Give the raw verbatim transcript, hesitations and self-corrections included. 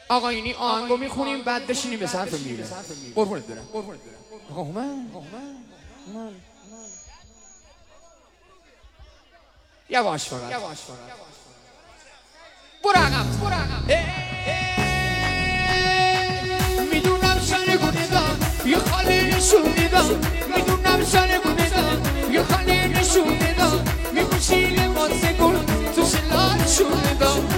آقا اینی آهنگو میخونیم بعد بشینیم به صرف میره. قربونت برم. آقا اومد. یواش فقط. برو عقب. برو عقب. میدونم سرگونه دار یه خاله نشونه دار. میدونم سرگونه دار یه خاله نشونه دار. میپوشی لباس گل تو شلال شونه دار.